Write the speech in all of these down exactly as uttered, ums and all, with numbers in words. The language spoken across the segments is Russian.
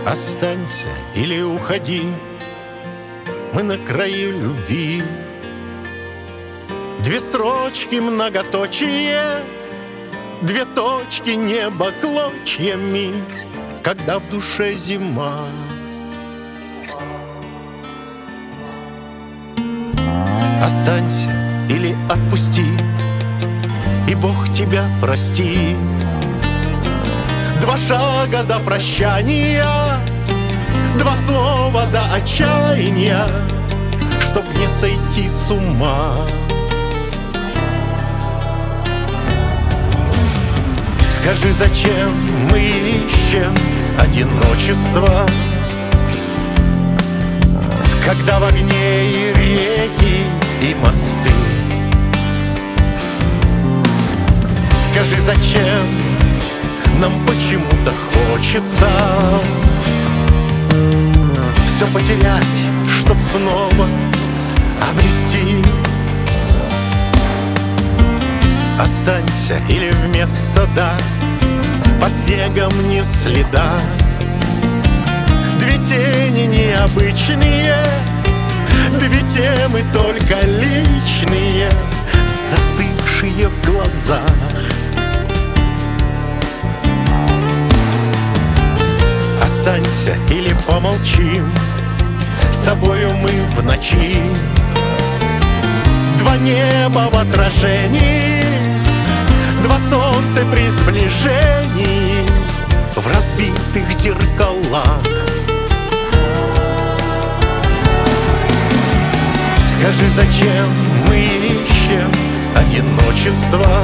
Останься или уходи, мы на краю любви. Две строчки многоточие, две точки неба клочьями, когда в душе зима. Останься или отпусти, и Бог тебя простит. Два шага до прощания, два слова до отчаяния, чтоб не сойти с ума. Скажи, зачем мы ищем одиночество, когда в огне и реки, и мосты? Скажи, зачем нам почему-то хочется все потерять, чтоб снова обрести? Останься или вместо «да» под снегом не следа. Две тени необычные, две темы только личные, застывшие в глазах. Останься или помолчим, с тобою мы в ночи. Два неба в отражении, два солнца при сближении, в разбитых зеркалах. Скажи, зачем мы ищем одиночество,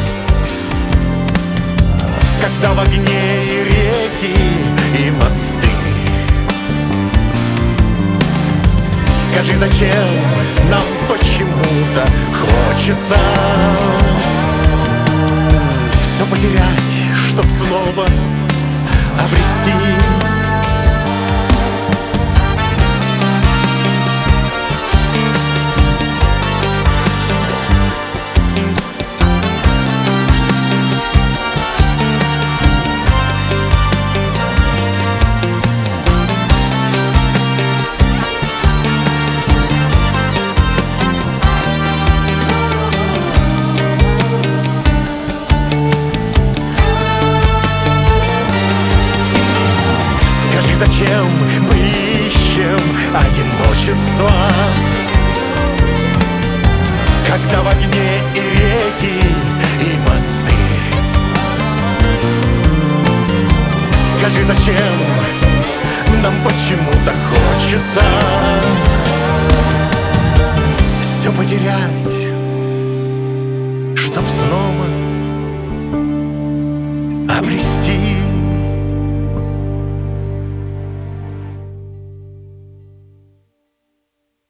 когда в огне и реки, и мосты? Скажи, зачем нам почему-то хочется все потерять, чтоб снова обрести? Зачем мы ищем одиночество, когда в огне и реки, и мосты? Скажи, зачем нам почему-то хочется все потерять,